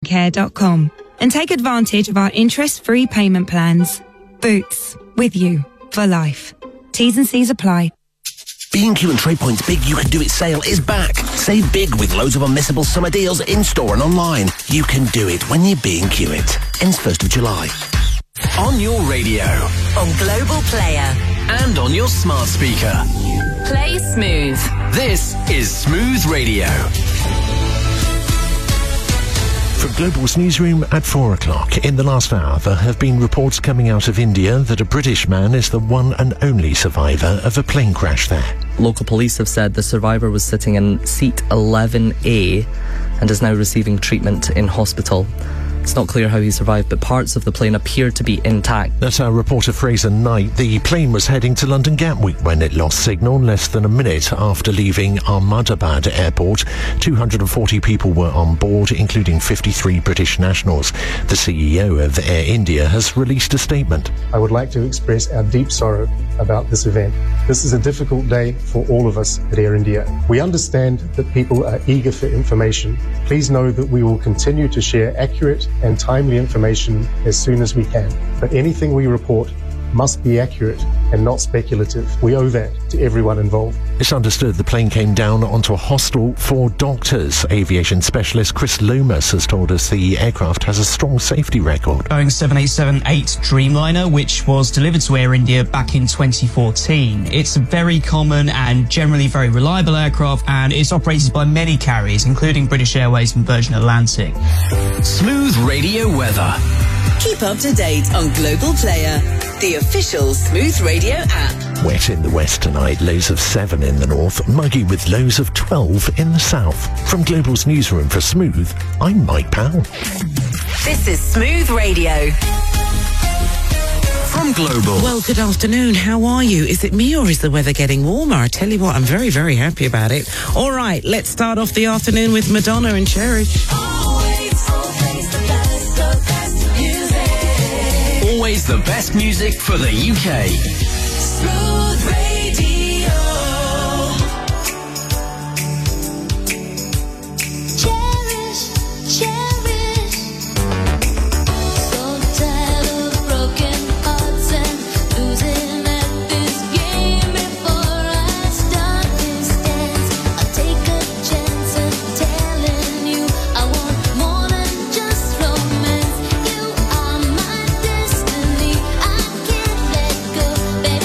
bootscare.com and take advantage of our interest-free payment plans. Boots, with you for life. T's and C's apply. B&Q and Trade Point's Big You Can Do It sale is back. Save big with loads of unmissable summer deals in-store and online. You can do it when you B&Q it. Ends 1st of July. On your radio. On Global Player. And on your smart speaker. Play Smooth. This is Smooth Radio. From Global's newsroom at 4 o'clock. In the last hour, there have been reports coming out of India that a British man is the one and only survivor of a plane crash there. Local police have said the survivor was sitting in seat 11A and is now receiving treatment in hospital. It's not clear how he survived, but parts of the plane appear to be intact. That's our reporter Fraser Knight. The plane was heading to London Gatwick when it lost signal less than a minute after leaving Ahmedabad Airport. 240 people were on board, including 53 British nationals. The CEO of Air India has released a statement. I would like to express our deep sorrow about this event. This is a difficult day for all of us at Air India. We understand that people are eager for information. Please know that we will continue to share accurate and timely information as soon as we can. But anything we report must be accurate and not speculative. We owe that to everyone involved. It's understood the plane came down onto a hostel for doctors. Aviation specialist Chris Loomis has told us the aircraft has a strong safety record. Boeing 787-8 Dreamliner, which was delivered to Air India back in 2014. It's a very common and generally very reliable aircraft, and it's operated by many carriers, including British Airways and Virgin Atlantic. Smooth Radio weather. Keep up to date on Global Player, the official Smooth Radio app. Wet in the west tonight, lows of 7 in the north, muggy with lows of 12 in the south. From Global's newsroom for Smooth, I'm Mike Powell. This is Smooth Radio. From Global. Well, good afternoon. How are you? Is it me or is the weather getting warmer? I tell you what, I'm very, very happy about it. All right, let's start off the afternoon with Madonna and Cherish. Always the best music for the UK. Smooth Radio. Cherish, cherish. So tired of broken hearts and losing at this game. Before I start this dance, I'll take a chance at telling you I want more than just romance. You are my destiny. I can't let go.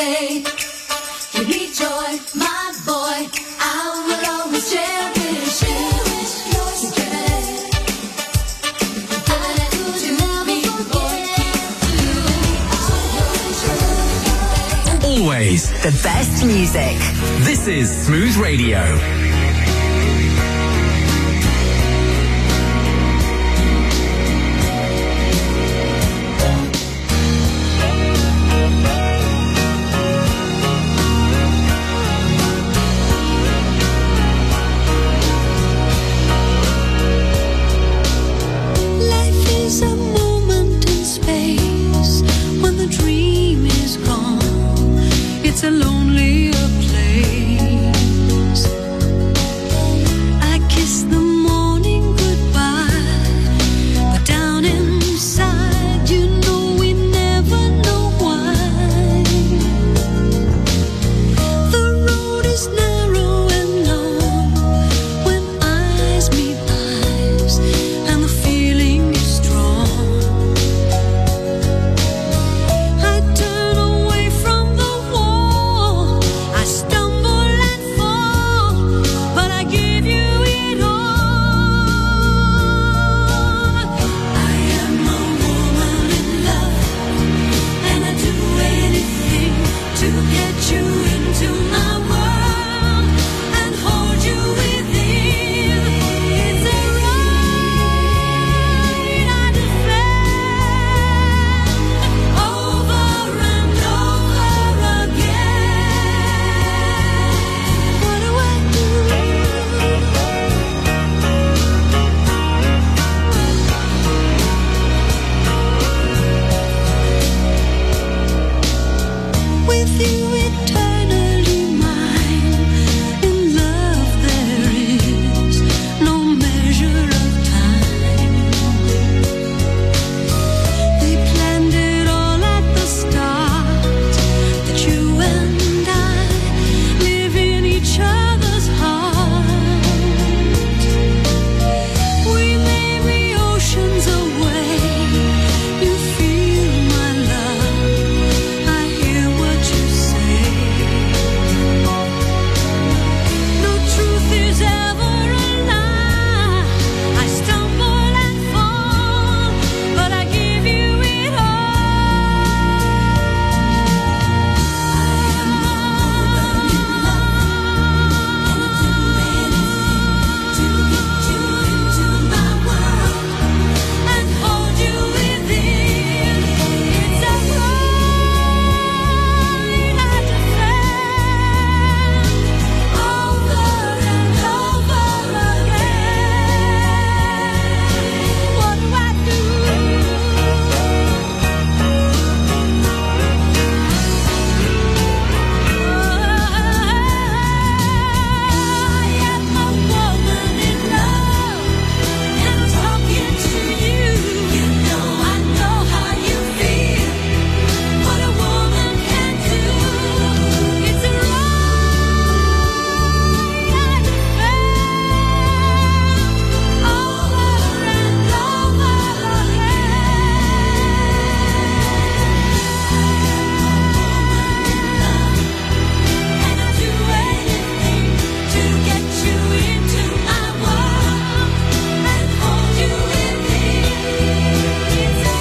day. Give me joy, my boy. I will always cherish you today. Always the best music. This is Smooth Radio. Life is a moment in space when the dream is gone. It's a lonelier place. I kiss the morning goodbye, but down inside, you know we never know why. The road is narrow and long when eyes meet eyes, and the feeling is strong. I turn away from the wall, I stumble and fall, but I give you it all. I am a woman in love, and I do anything to get you into my world and hold you within. It's a right I defend over and over again. What do I do? With you eternally mine, in love there is no measure of time. They planned it all at the start, that you and I live in each other's heart. We may be oceans away, you feel my love, I hear what you say. No truth is ever a lie. I stumble and fall, but I give you it all. To get you into my world and hold you within. It's a right I defend over and over again. What do I do? I am a woman in love, and I'm talking to you. You know I know how you feel. What a woman can do. It's a right I defend over and over again. And I do anything to get you into my world and hold you within. It's a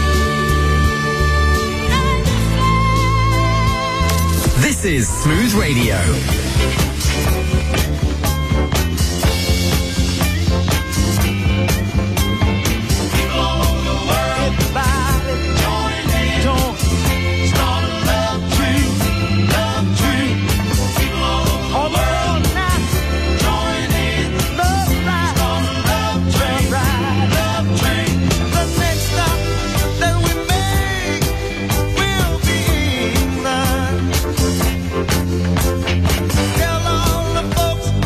right I defend. This is Smooth Radio. Tell all the folks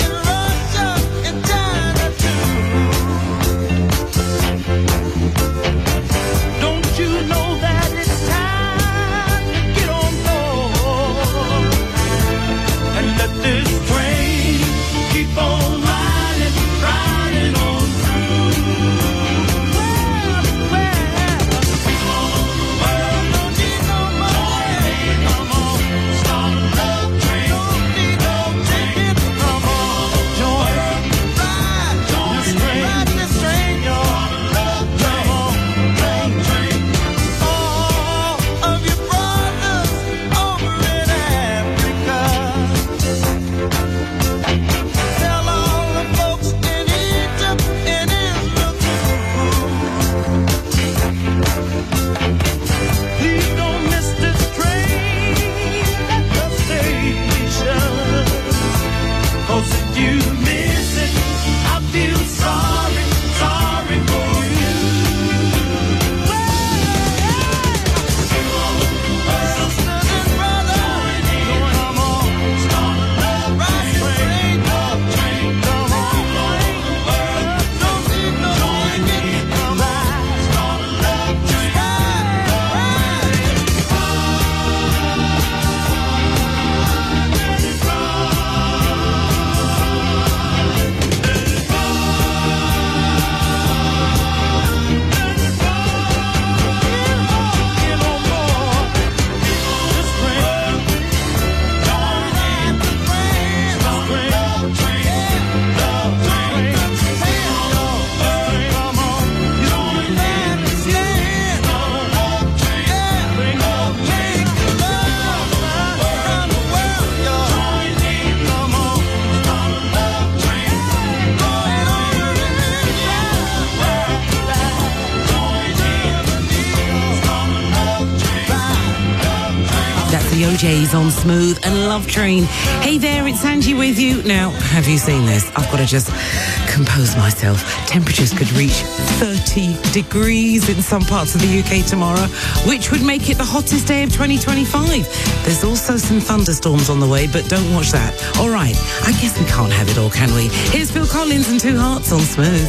OJ's on Smooth and Love Train. Hey there, it's Angie with you. Now, have you seen this? I've got to just compose myself. Temperatures could reach 30 degrees in some parts of the UK tomorrow, which would make it the hottest day of 2025. There's also some thunderstorms on the way, but don't watch that. All right, I guess we can't have it all, can we? Here's Phil Collins and Two Hearts on Smooth.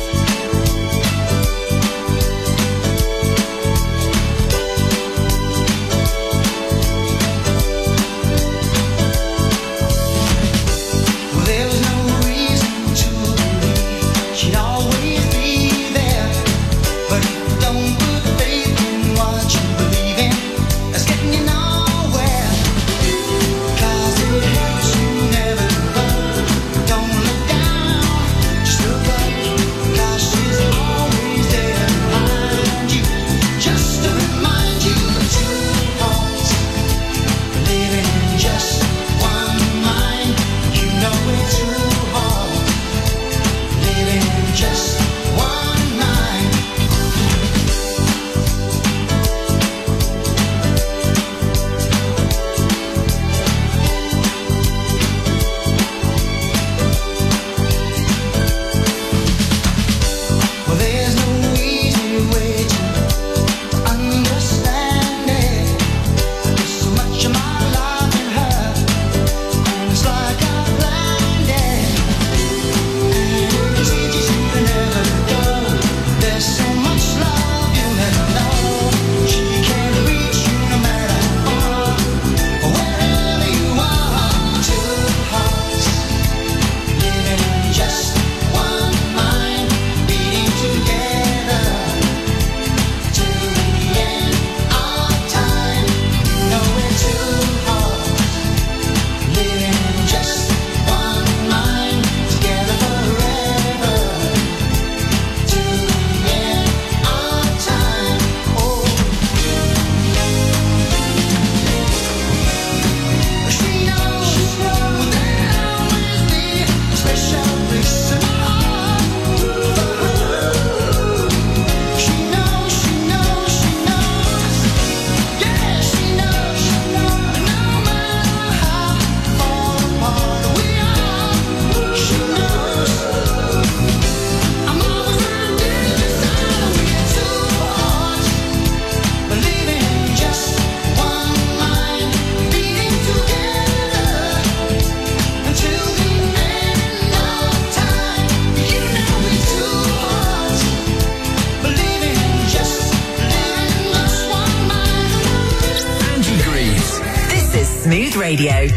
Radio.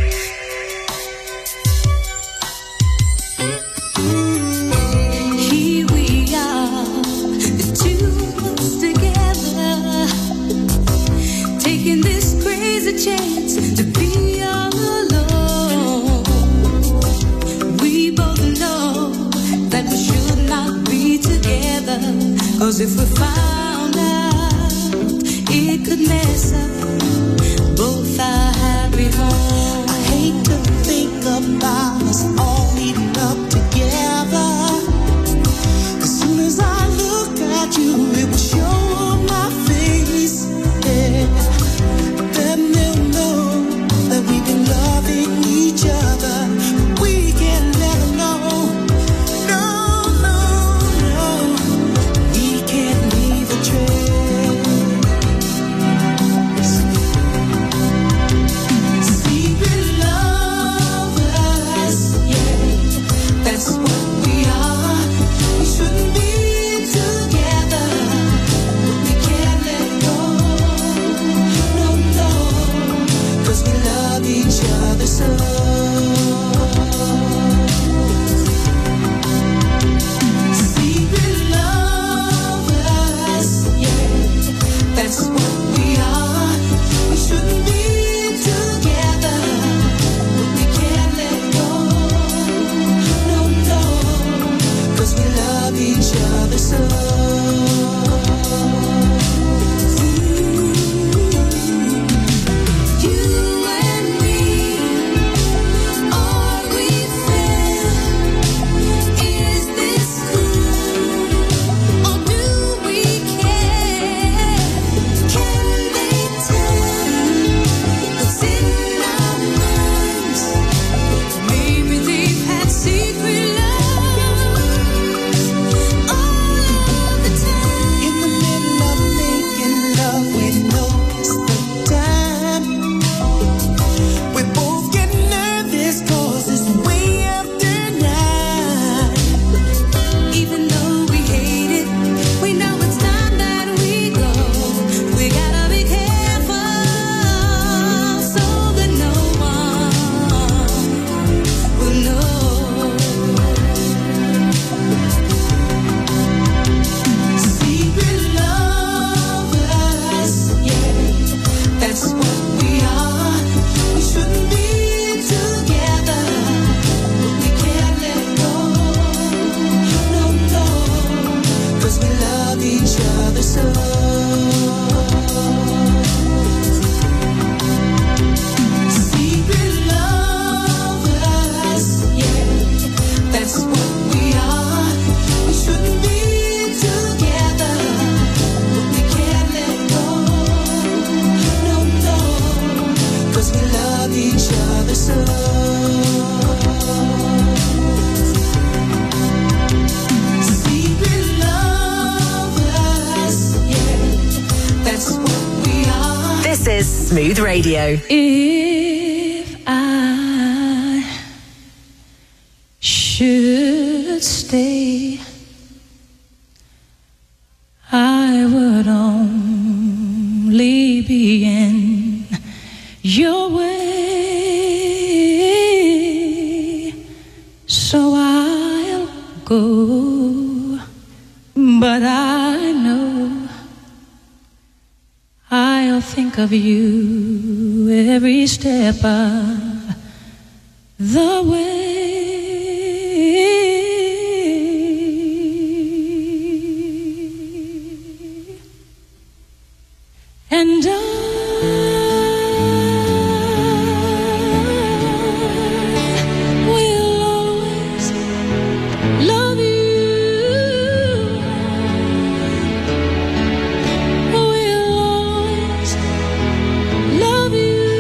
Here we are, the two of us together, taking this crazy chance to be all alone. We both know that we should not be together, 'cause if we found out, it could mess up both our happy home. I hate each other's love. Secret lovers, yeah, that's what we are. This is Smooth Radio. If I should stay, I would only be in your way, so I'll go, but I know I'll think of you every step of the way. And I will always love you. Will always love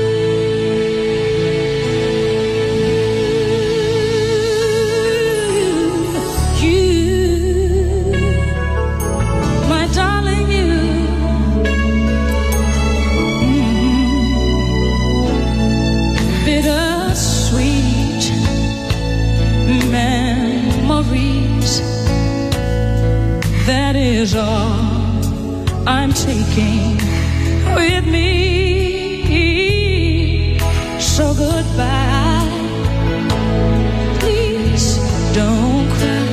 you. My darling, you. Bittersweet memories, that is all I'm taking with me. So goodbye, please don't cry.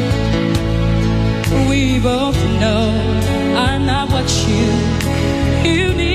We both know I'm not what you need.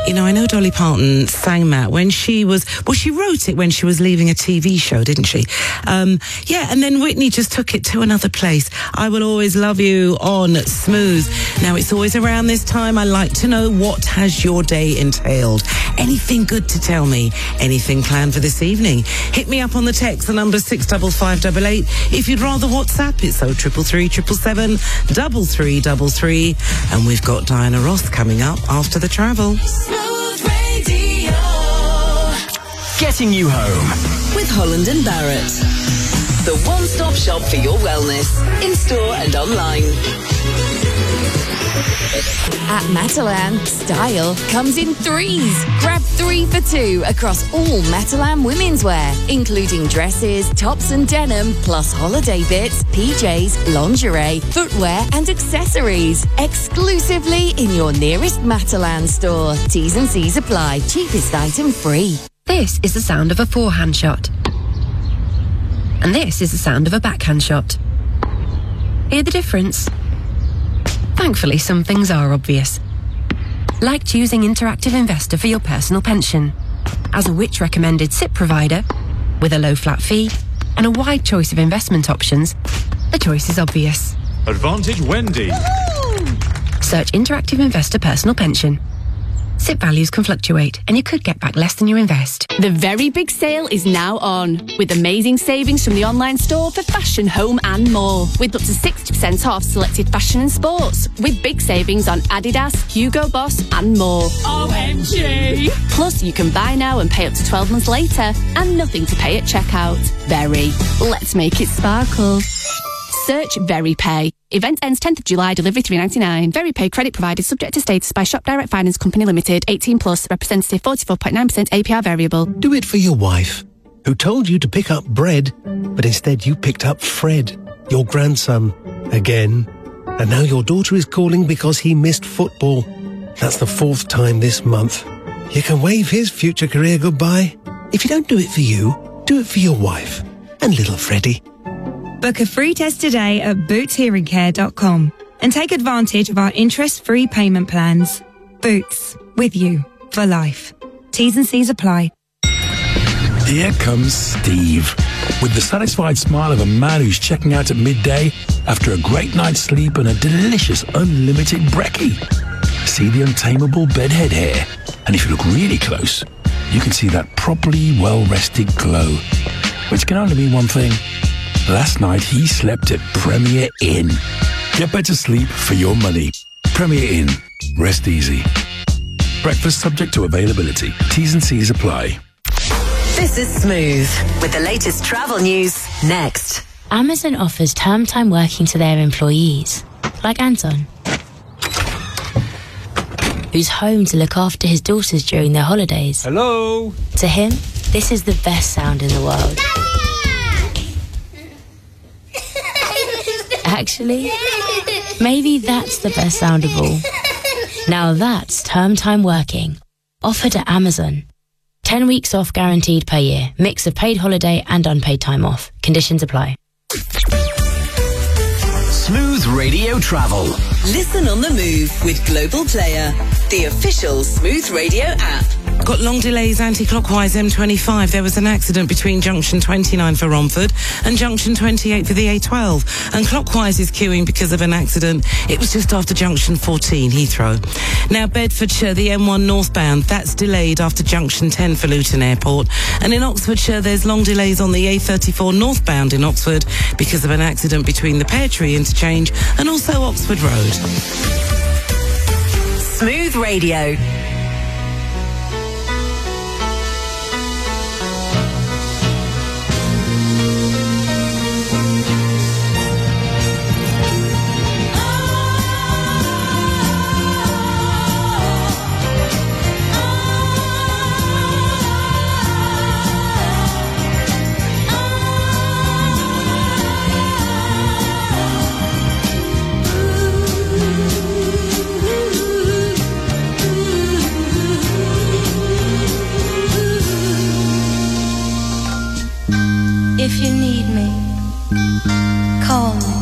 You know, I know Dolly Parton sang that when she was, well, she wrote it when she was leaving a TV show, didn't she? Yeah, and then Whitney just took it to another place. I Will Always Love You on Smooth. Now, it's always around this time I like to know, what has your day entailed? Anything good to tell me? Anything planned for this evening? Hit me up on the text, the number 65588. If you'd rather WhatsApp, it's 0333 777 3333. And we've got Diana Ross coming up after the travel. Smooth Radio. Getting you home. With Holland and Barrett. The one-stop shop for your wellness. In store and online. At Matalan, style comes in threes. Grab 3 for 2 across all Matalan women's wear, including dresses, tops and denim, plus holiday bits, PJs, lingerie, footwear and accessories. Exclusively in your nearest Matalan store. T's and C's apply. Cheapest item free. This is the sound of a forehand shot. And this is the sound of a backhand shot. Hear the difference? Thankfully, some things are obvious. Like choosing Interactive Investor for your personal pension. As a Which recommended SIP provider, with a low flat fee and a wide choice of investment options, the choice is obvious. Advantage Wendy. Search Interactive Investor Personal Pension. SIP values can fluctuate, and you could get back less than you invest. The very big sale is now on, with amazing savings from the online store for fashion, home and more. With up to 60% off selected fashion and sports, with big savings on Adidas, Hugo Boss and more. OMG! Plus, you can buy now and pay up to 12 months later, and nothing to pay at checkout. Very. Let's make it sparkle. Search VeryPay. Event ends 10th of July, delivery $3.99. VeryPay credit provided subject to status by Shop Direct Finance Company Limited, 18 plus, representative 44.9% APR variable. Do it for your wife, who told you to pick up bread, but instead you picked up Fred, your grandson, again. And now your daughter is calling because he missed football. That's the 4th time this month. You can wave his future career goodbye. If you don't do it for you, do it for your wife and little Freddie. Book a free test today at bootshearingcare.com and take advantage of our interest-free payment plans. Boots, with you for life. T's and C's apply. Here comes Steve, with the satisfied smile of a man who's checking out at midday after a great night's sleep and a delicious unlimited brekkie. See the untamable bedhead hair, and if you look really close, you can see that properly well-rested glow, which can only mean one thing. Last night he slept at Premier Inn. Get better sleep for your money. Premier Inn. Rest easy. Breakfast subject to availability. T's and C's apply. This is Smooth, with the latest travel news next. Amazon offers term time working to their employees, like Anton, who's home to look after his daughters during their holidays. Hello. To him, this is the best sound in the world. Actually, maybe that's the best sound of all. Now that's term time working. Offered at Amazon. 10 weeks off guaranteed per year. Mix of paid holiday and unpaid time off. Conditions apply. Smooth Radio Travel. Listen on the move with Global Player, the official Smooth Radio app. Got long delays anti-clockwise M25. There was an accident between junction 29 for Romford and junction 28 for the A12. And clockwise is queuing because of an accident. It was just after junction 14, Heathrow. Now, Bedfordshire, the M1 northbound, that's delayed after junction 10 for Luton Airport. And in Oxfordshire, there's long delays on the A34 northbound in Oxford because of an accident between the Pear Tree interchange and also Oxford Road. Smooth Radio. If you need me, call me.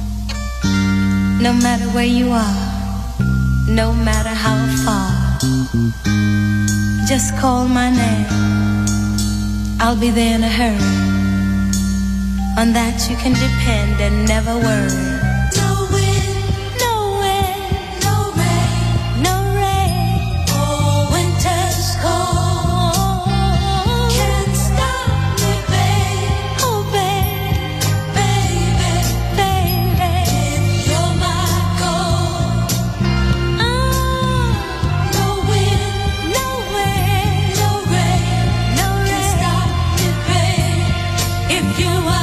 No matter where you are, no matter how far. Just call my name. I'll be there in a hurry. On that you can depend and never worry. No wind, no wind, no rain, no rain. Oh, winter's cold. Can't stop me, babe. Oh, babe, baby, baby. You're my goal. No wind, no wind, no rain, no rain. Can't stop me, babe. If you are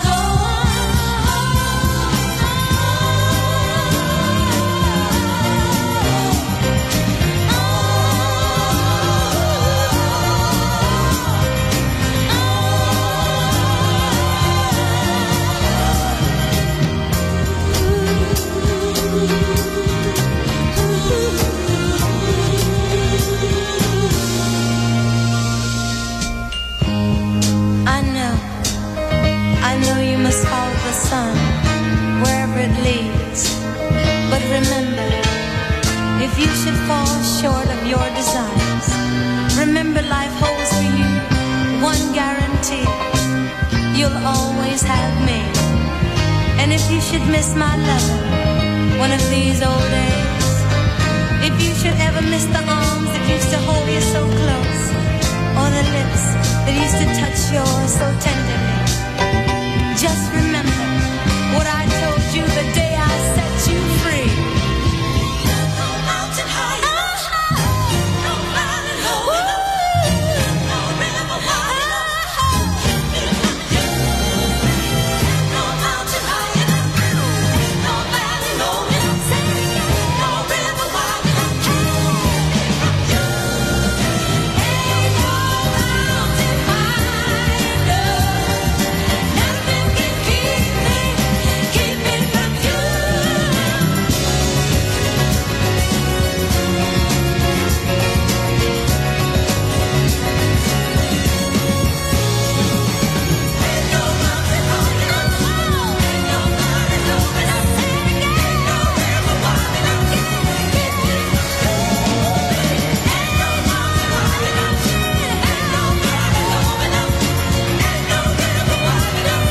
I know you must follow the sun wherever it leads. But remember, if you should fall short of your desires, remember life holds for you one guarantee. You'll always have me. And if you should miss my lover one of these old days, if you should ever miss the arms that used to hold you so close, or the lips that used to touch yours so tenderly, just remember what I told you the day I set you free. No mountain high enough, no valley low enough, no river wide enough, no mountain high enough, no valley low enough, no river wide enough. Ain't no mountain high enough. Nothing can keep me from you. Ain't no mountain high enough, ain't no valley low enough, no river wide enough, ain't no mountain high enough, ain't no valley low enough, ain't no river wide enough.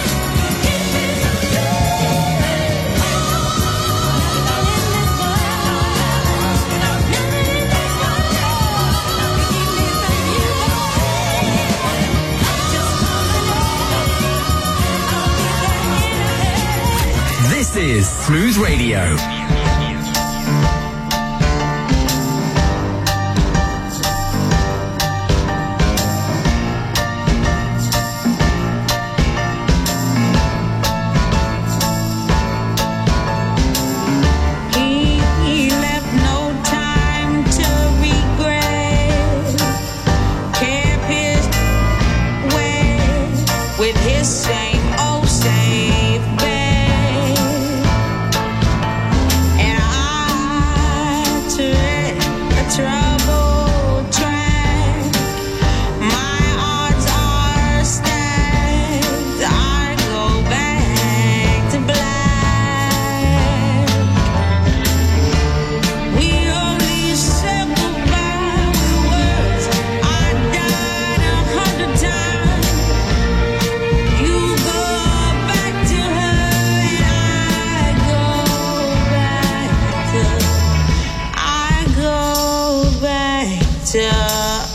This is Smooth Radio. He left no time to regret. Kept his way with his same old safe bet. And I took a troubled track. My odds are stacked. I go back to black. We only said goodbye with words. I died 100 times. You go back to her and I go back to us.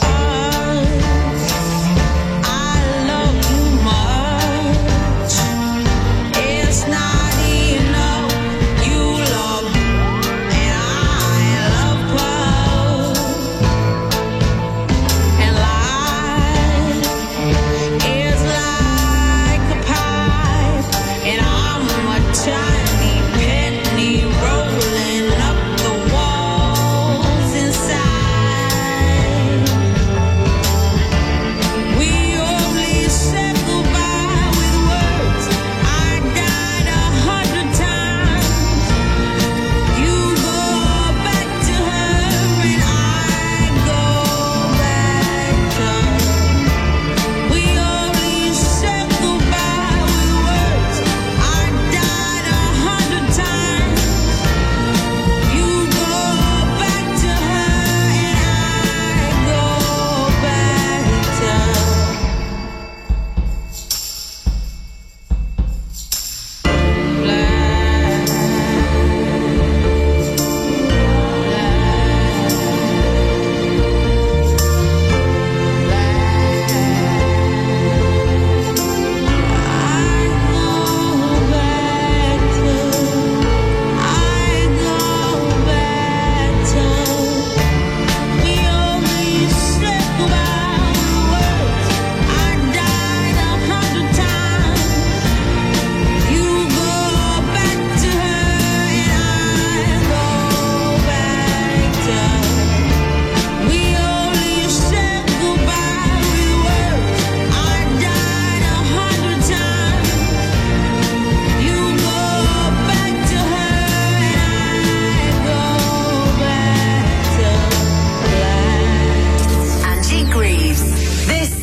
I love you much. It's not enough. You love and I love both. And life is like a pipe, and I'm a tiny penny rolling up the walls inside.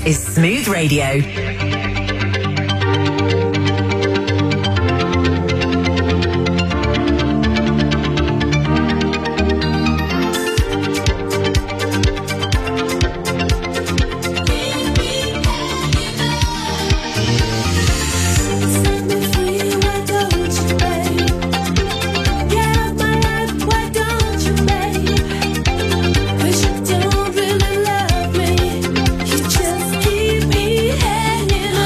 is Smooth Radio. Don't really love me. You just keep me hanging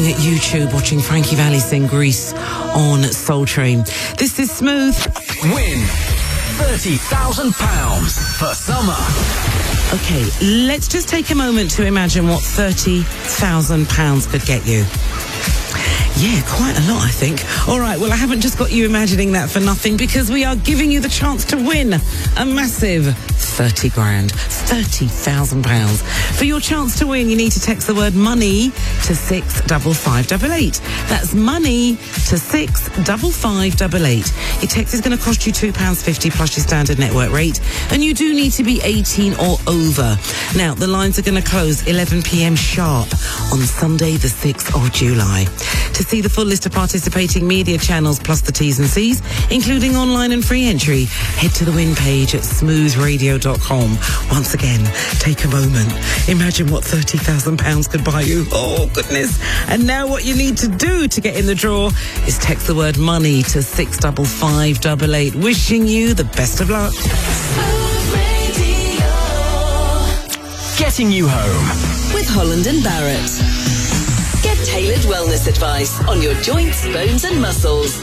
looking at YouTube, watching Frankie Valli sing Grease on Soul Train. This is Smooth. Win £30,000 for summer. Okay, let's just take a moment to imagine what £30,000 could get you. Yeah, quite a lot, I think. All right, well, I haven't just got you imagining that for nothing, because we are giving you the chance to win a massive 30 grand, £30,000. For your chance to win, you need to text the word money to 65588. That's money to 65588. Your text is going to cost you £2.50 plus your standard network rate, and you do need to be 18 or over. Now, the lines are going to close 11 p.m. sharp on Sunday, the 6th of July. To see the full list of participating media channels plus the T's and C's, including online and free entry, head to the win page at smoothradio.com. Once again, take a moment. Imagine what £30,000 could buy you. Oh, goodness. And now what you need to do to get in the draw is text the word money to 65588. Wishing you the best of luck. Getting you home with Holland and Barrett. Get tailored wellness advice on your joints, bones and muscles.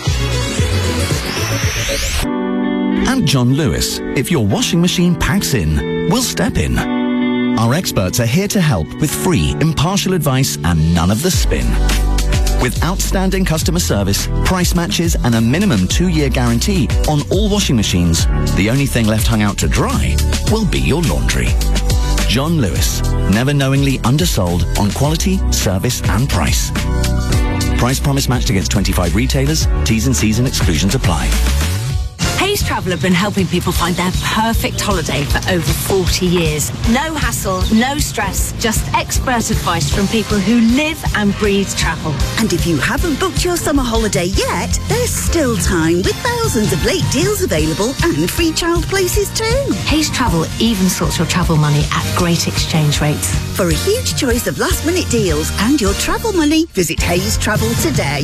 At John Lewis, if your washing machine packs in, we'll step in. Our experts are here to help with free, impartial advice and none of the spin. With outstanding customer service, price matches and a minimum 2-year guarantee on all washing machines, the only thing left hung out to dry will be your laundry. John Lewis, never knowingly undersold on quality, service and price. Price promise matched against 25 retailers. T's and C's and exclusions apply. Hayes Travel have been helping people find their perfect holiday for over 40 years. No hassle, no stress, just expert advice from people who live and breathe travel. And if you haven't booked your summer holiday yet, there's still time with thousands of late deals available and free child places too. Hayes Travel even sorts your travel money at great exchange rates. For a huge choice of last-minute deals and your travel money, visit Hayes Travel today.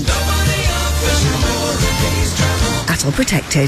All protected.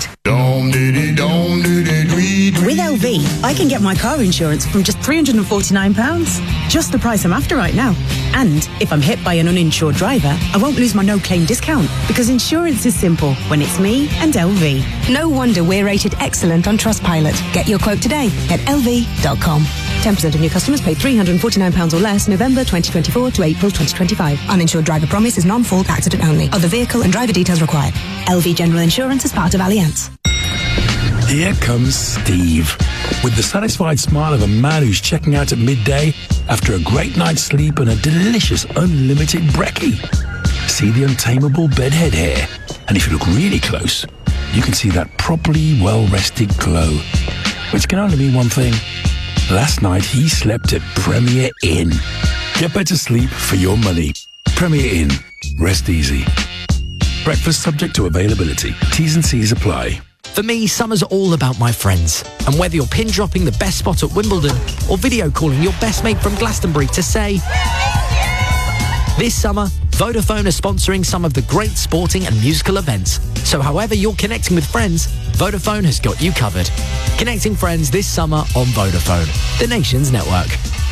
With LV, I can get my car insurance from just £349. Just the price I'm after right now. And if I'm hit by an uninsured driver, I won't lose my no-claim discount, because insurance is simple when it's me and LV. No wonder we're rated excellent on Trustpilot. Get your quote today at lv.com. 10% of new customers pay £349 or less November 2024 to April 2025. Uninsured driver promise is non-fault accident only. Other vehicle and driver details required. LV General Insurance is part of Allianz. Here comes Steve, with the satisfied smile of a man who's checking out at midday after a great night's sleep and a delicious unlimited brekkie. See the untamable bedhead hair, and if you look really close, you can see that properly well-rested glow, which can only mean one thing. Last night he slept at Premier Inn. Get better sleep for your money. Premier Inn. Rest easy. Breakfast subject to availability. T's and C's apply. For me, summer's all about my friends. And whether you're pin dropping the best spot at Wimbledon or video calling your best mate from Glastonbury to say... This summer, Vodafone are sponsoring some of the great sporting and musical events. So however you're connecting with friends, Vodafone has got you covered. Connecting friends this summer on Vodafone, the nation's network.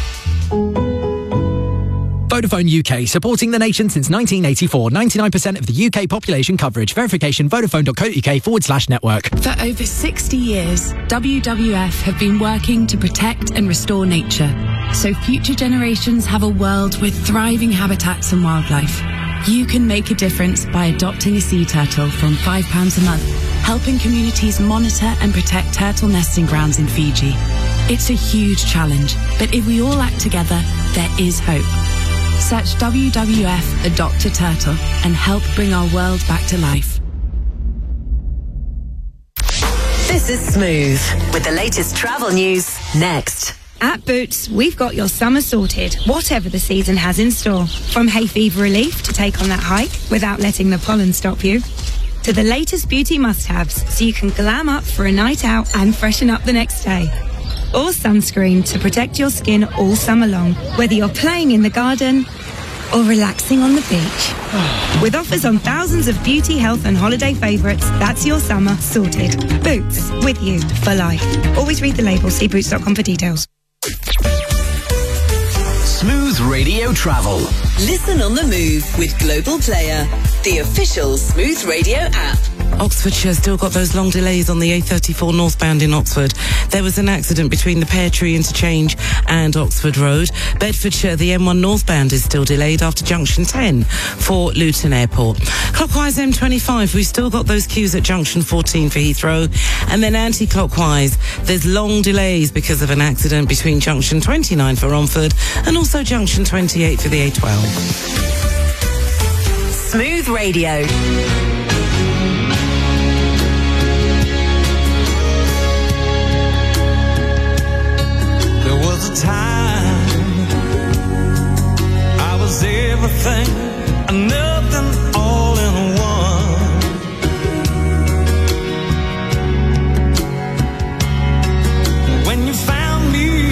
Vodafone UK, supporting the nation since 1984. 99% of the UK population coverage. Verification, vodafone.co.uk/network. For over 60 years, WWF have been working to protect and restore nature, so future generations have a world with thriving habitats and wildlife. You can make a difference by adopting a sea turtle from £5 a month, helping communities monitor and protect turtle nesting grounds in Fiji. It's a huge challenge, but if we all act together, there is hope. Search WWF Adopt a Turtle and help bring our world back to life. This is Smooth with the latest travel news next. At Boots, we've got your summer sorted, whatever the season has in store. From hay fever relief to take on that hike without letting the pollen stop you, to the latest beauty must-haves so you can glam up for a night out and freshen up the next day. Or sunscreen to protect your skin all summer long, whether you're playing in the garden or relaxing on the beach. With offers on thousands of beauty, health and holiday favourites, that's your summer sorted. Boots, with you for life. Always read the label, see boots.com for details. Smooth Radio Travel Listen on the move with Global Player, the official Smooth Radio app. Oxfordshire still got those long delays on the A34 northbound in Oxford. There was an accident between the Pear Tree interchange and Oxford Road. Bedfordshire, the M1 northbound is still delayed after junction 10 for Luton Airport. Clockwise M25, we've still got those queues at junction 14 for Heathrow. And then anti-clockwise, there's long delays because of an accident between junction 29 for Romford and also junction 28 for the A12. Smooth Radio. There was a time I was everything and nothing all in one. When you found me,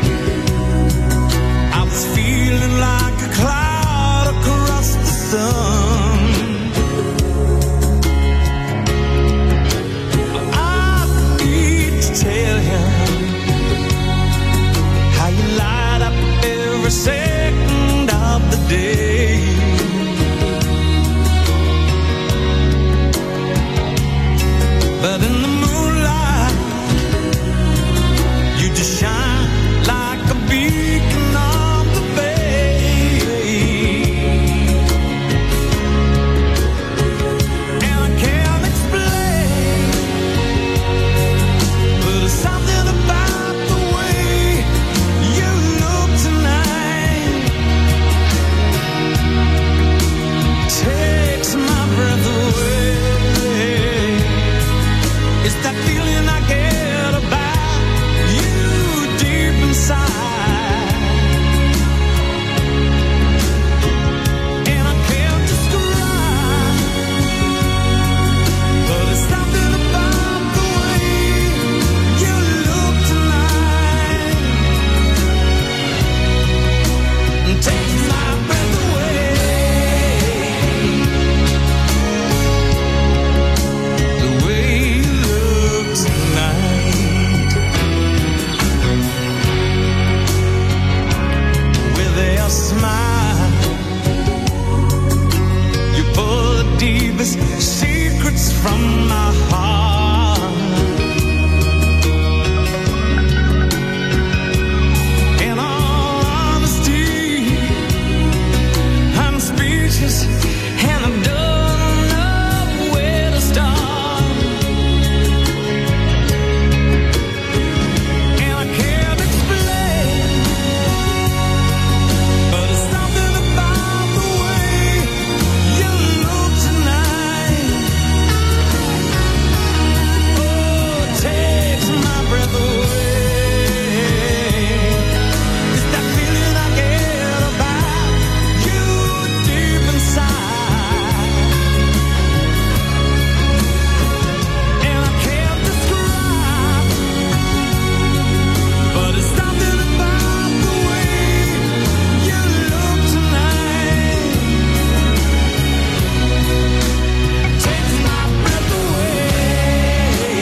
I was feeling like a cloud across the sun. I need to tell you how you light up every second of the day. But in the moonlight, you just shine like a beacon on the bay. And I can't explain, but there's something about the way you look tonight takes my breath away. It's that feeling I get about you deep inside, and I can't describe, but there's something about the way you look tonight and takes my breath away. The way you look tonight, with your smile, you pull the deepest secrets from my heart. In all honesty, I'm speechless and I don't know where to start. And I can't explain, but there's something about the way you look tonight. Oh, it takes my breath away. It's that feeling I get about you deep inside, and I can't describe, but it's something about the way you look tonight takes my breath away.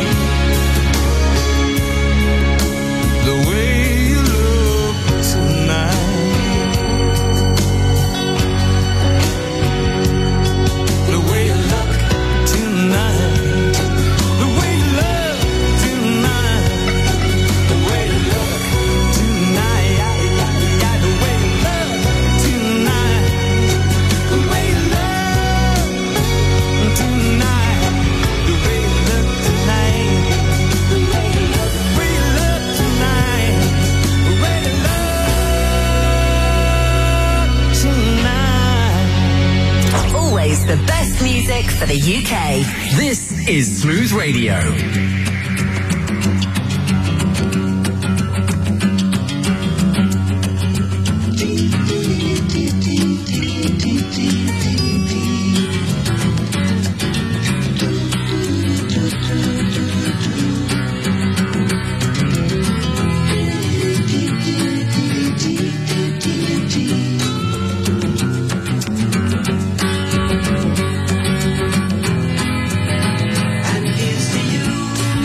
The way you look tonight, the way you look tonight, the way you look tonight, the way you look tonight, the way you look tonight, the way you look tonight, the way you look tonight, the way you look tonight, the way you look tonight. Always the best music for the UK. This is Smooth Radio. And here's to you.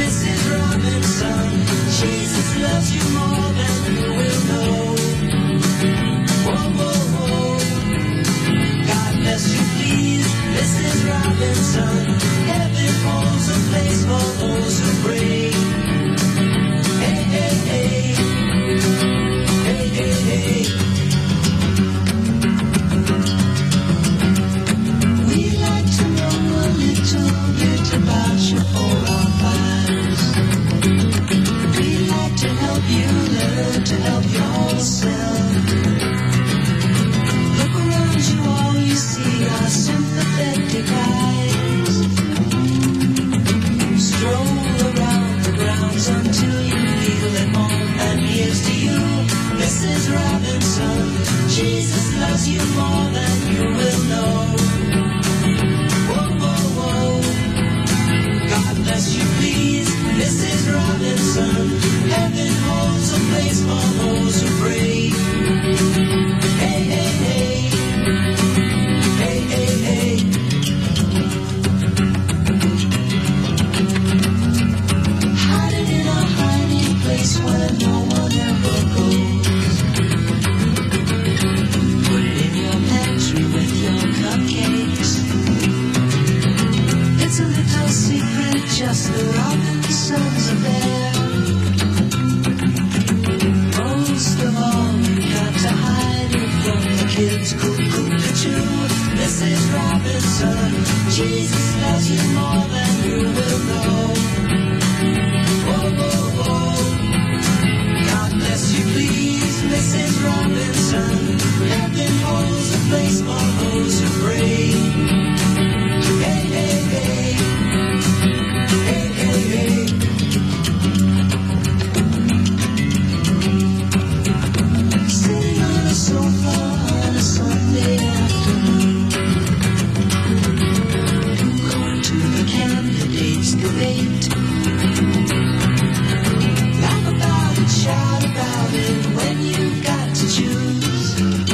Robinson. Heaven holds a place for those who pray. Hey, hey, hey. Hey, hey, hey. We'd like to know a little bit about you for our lives. We'd like to help you learn to help yourself. Look around you, all you see are sympathetic eyes. Stroll around the grounds until you feel at home. And here's to you, Mrs. Robinson. Jesus loves you more than you will know. Whoa, whoa, whoa. God bless you, please, Mrs. Robinson. Heaven holds a place for those who pray. Hey, hey, hey. Hey, hey, hey. Hiding in a hiding place where no one ever goes. Put it in your pantry with your cupcakes. It's a little secret, just the Robinsons affair. Most of all, you got to hide it from the kids. Cuckoo-cuckoo, Mrs. Robinson. Jesus loves you more than you will know. Whoa, whoa, whoa. God bless you, please, Mrs. Robinson. Heaven holds a place for those who pray. Hey, hey, hey. Hey, hey, hey. Sitting on a sofa on a Sunday afternoon, going to the candidates' debate. Laugh about it, shout about it when you've got to choose.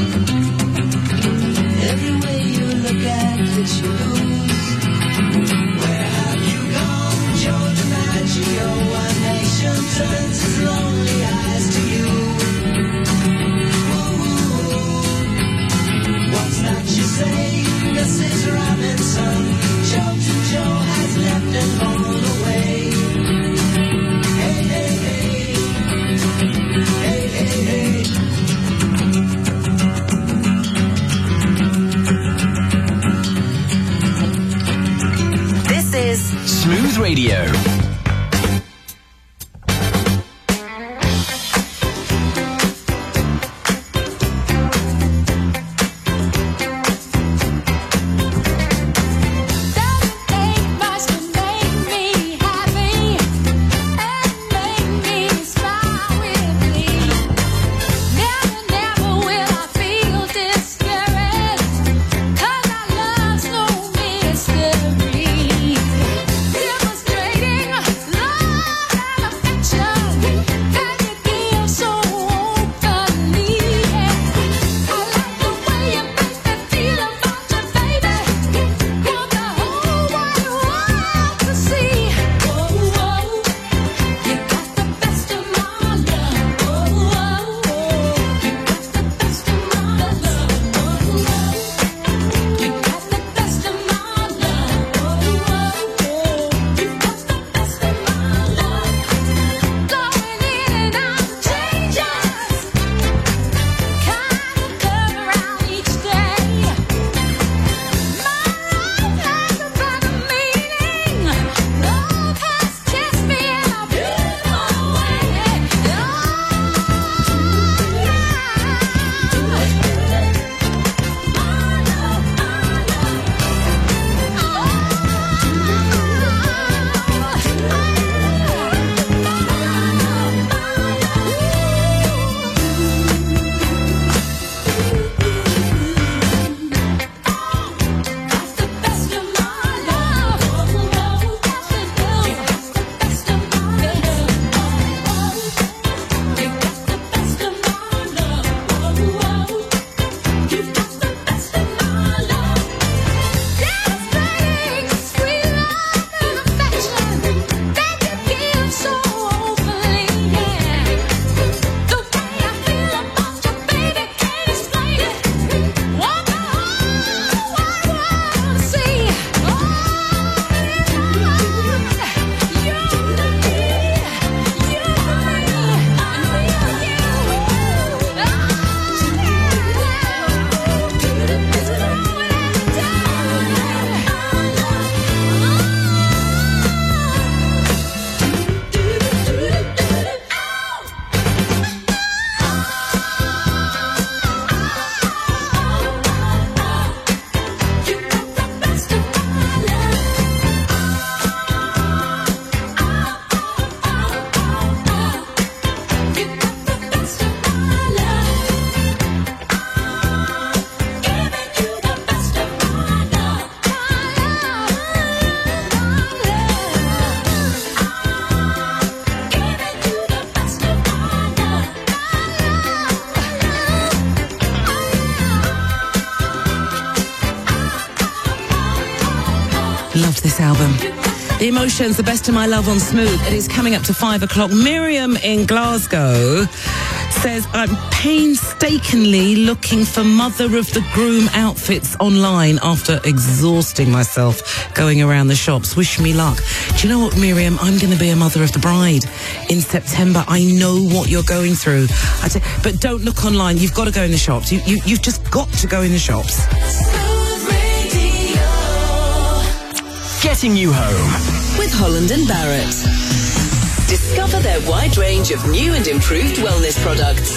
Every way you look at it, you lose. Where have you gone, Joe DiMaggio? A nation turns its lonely eyes to you. What's that you say, Mrs. Robinson? Joe to Joe has left and gone away. Hey, hey, hey. Hey, hey, hey. This is Smooth Radio. Demonstrating Loved this album. The Emotions, The Best of My Love on Smooth. It is coming up to 5 o'clock. Miriam in Glasgow says, I'm painstakingly looking for mother of the groom outfits online after exhausting myself going around the shops. Wish me luck. Do you know what, Miriam? I'm going to be a mother of the bride in September. I know what you're going through. But don't look online. You've got to go in the shops. You've just got to go in the shops. Getting you home with Holland and Barrett. Discover their wide range of new and improved wellness products.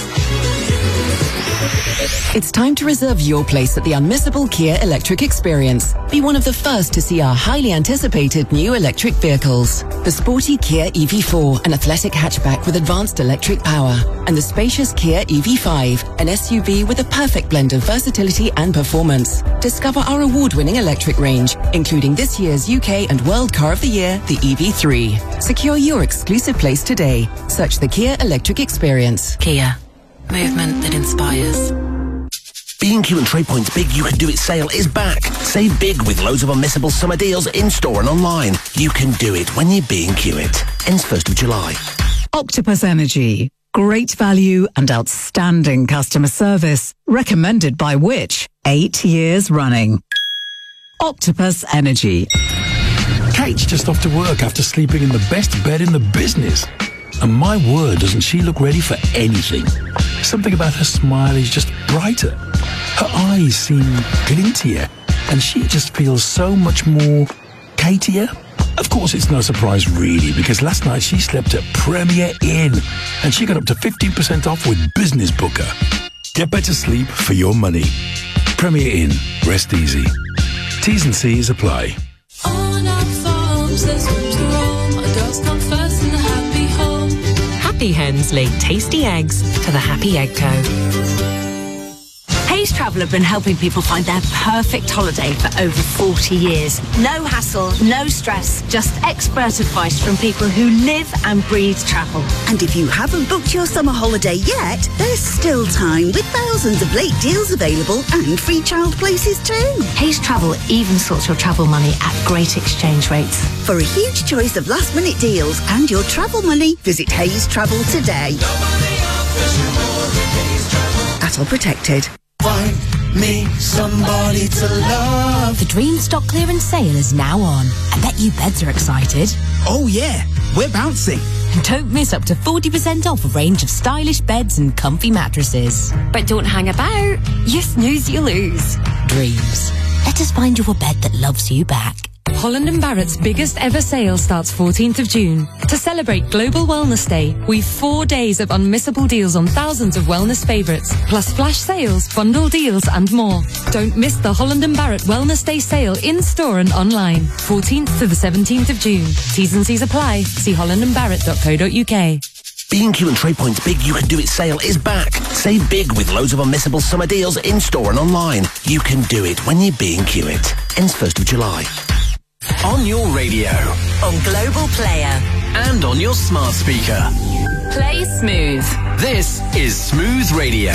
It's time to reserve your place at the unmissable Kia Electric Experience. Be one of the first to see our highly anticipated new electric vehicles. The sporty Kia EV4, an athletic hatchback with advanced electric power. And the spacious Kia EV5, an SUV with a perfect blend of versatility and performance. Discover our award-winning electric range, including this year's UK and World Car of the Year, the EV3. Secure your exclusive place today. Search the Kia Electric Experience. Kia. Movement that inspires. B&Q and TradePoint's Big You Can Do It sale is back. Save big with loads of unmissable summer deals in-store and online. You can do it when you B&Q it. Ends 1st of July. Octopus Energy. Great value and outstanding customer service. Recommended by Which? 8 years running. Octopus Energy. Kate's just off to work after sleeping in the best bed in the business. And my word, doesn't she look ready for anything? Something about her smile is just brighter. Her eyes seem glintier. And she just feels so much more Katier. Of course, it's no surprise really, because last night she slept at Premier Inn. And she got up to 15% off with Business Booker. Get better sleep for your money. Premier Inn. Rest easy. T's and C's apply. On our farms, there's room to roam. Our girls come first in the happy home. Happy Hens lay tasty eggs to the Happy Egg Co. Hayes Travel have been helping people find their perfect holiday for over 40 years. No hassle, no stress, just expert advice from people who live and breathe travel. And if you haven't booked your summer holiday yet, there's still time with thousands of late deals available and free child places too. Hayes Travel even sorts your travel money at great exchange rates. For a huge choice of last-minute deals and your travel money, visit Hayes Travel today. At all protected. Find me somebody to love. The Dream Stock Clearance sale is now on. I bet you beds are excited. Oh yeah, we're bouncing. And don't miss up to 40% off a range of stylish beds and comfy mattresses. But don't hang about. You snooze, you lose. Dreams. Let us find you a bed that loves you back. Holland & Barrett's biggest ever sale starts 14th of June. To celebrate Global Wellness Day, we've 4 days of unmissable deals on thousands of wellness favourites, plus flash sales, bundle deals and more. Don't miss the Holland & Barrett Wellness Day sale in-store and online. 14th to the 17th of June. T's and C's apply. See hollandandbarrett.co.uk. B&Q and TradePoint's Big You Can Do It sale is back. Save big with loads of unmissable summer deals in-store and online. You can do it when you B&Q it. Ends 1st of July. On your radio. On Global Player. And on your smart speaker. Play Smooth. This is Smooth Radio.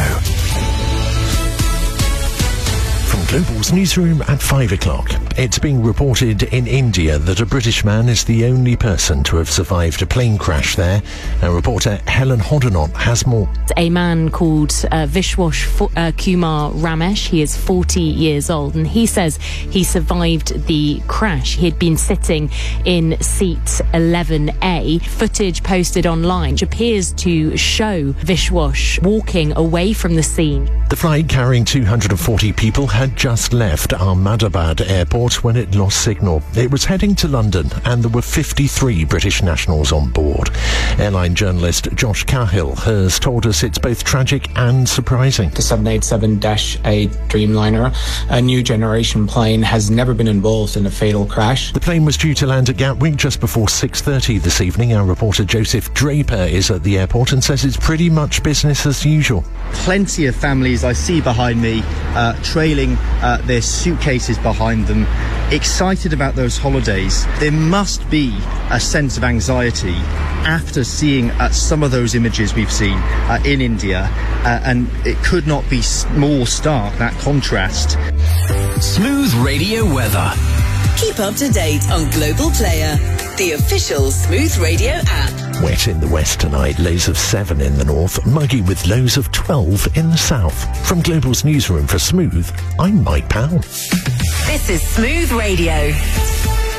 From Global's newsroom at 5 o'clock. It's being reported in India that a British man is the only person to have survived a plane crash there. Our reporter Helen Hoddenot has more. A man called Vishwash Kumar Ramesh. He is 40 years old, and he says he survived the crash. He had been sitting in seat 11A. Footage posted online which appears to show Vishwash walking away from the scene. The flight carrying 240 people had just left Ahmedabad airport when it lost signal. It was heading to London, and there were 53 British nationals on board. Airline journalist Josh Cahill has told us it's both tragic and surprising. The 787-8 Dreamliner, a new generation plane, has never been involved in a fatal crash. The plane was due to land at Gatwick just before 6:30 this evening. Our reporter Joseph Draper is at the airport and says it's pretty much business as usual. Plenty of families I see behind me trailing their suitcases behind them, excited about those holidays. There must be a sense of anxiety after seeing some of those images we've seen in India, and it could not be more stark, that contrast. Smooth Radio weather. Keep up to date on Global Player, the official Smooth Radio app. Wet in the west tonight, lows of 7 in the north, muggy with lows of 12 in the south. From Global's newsroom for Smooth, I'm Mike Powell. This is Smooth Radio.